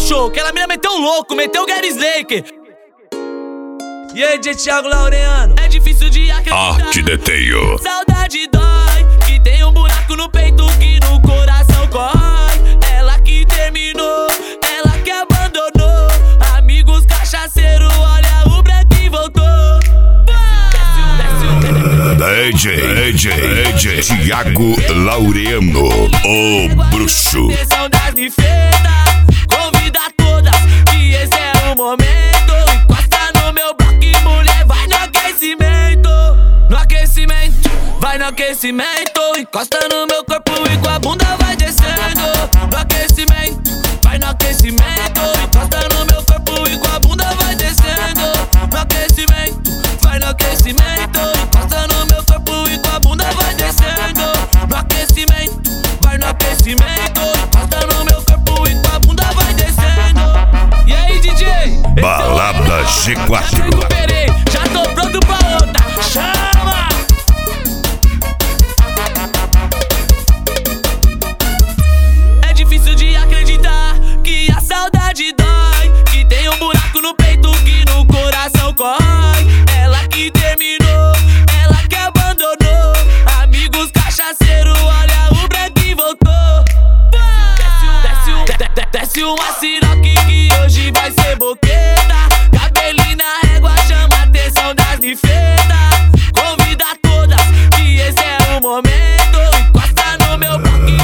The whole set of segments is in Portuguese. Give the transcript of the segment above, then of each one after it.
show. Aquela mina meteu um louco, meteu o Gary Slaker. E aí, DJ Thiago Laureano? É difícil de acreditar. Arte Deteio. Saudade dói, que tem um buraco no peito que no coração corrói. Ela que terminou, ela que abandonou. Amigos cachaceiros, olha o branco e voltou. DJ Thiago Laureano, o bruxo. Convida todas, que esse é o momento. Encosta no meu bloco e mulher, vai no aquecimento. No aquecimento, vai no aquecimento. Encosta no meu corpo e com a bunda vai descendo. No aquecimento, vai no aquecimento. Encosta no meu corpo e com a bunda vai descendo. No aquecimento, vai no aquecimento. Encosta no meu corpo e com a bunda vai descendo. No aquecimento, vai no aquecimento. Encosta no meu corpo e com a bunda vai descendo. E aí, DJ? Balada G4. Recuperei, já tô pronto pra outra. Chama! É difícil de acreditar que a saudade dói, que tem um buraco no peito que no coração corrói. Ela que terminou, ela que abandonou. Amigos cachaceiros, olha o branco e voltou. Desce uma siroque que hoje vai ser boqueta. Cabelinho na régua chama a atenção das nifetas. Convida todas, que esse é o momento. Encosta no meu bloco e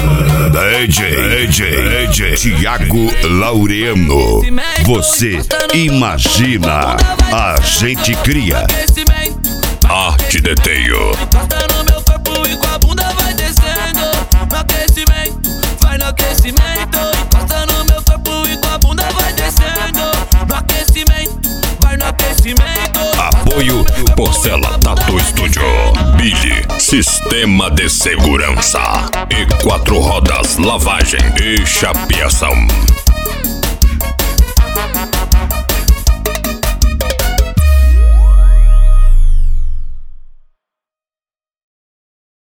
DJ Thiago Laureano. Você imagina, a gente cria. Arte Deteio. Encosta no meu corpo e com a bunda vai descendo. No aquecimento, vai no aquecimento. Encosta no meu corpo e com a bunda vai descendo. No aquecimento, vai no aquecimento. Apoio Porcela Tattoo Studio, Billy, Sistema de Segurança e 4 Rodas Lavagem e Chapeação.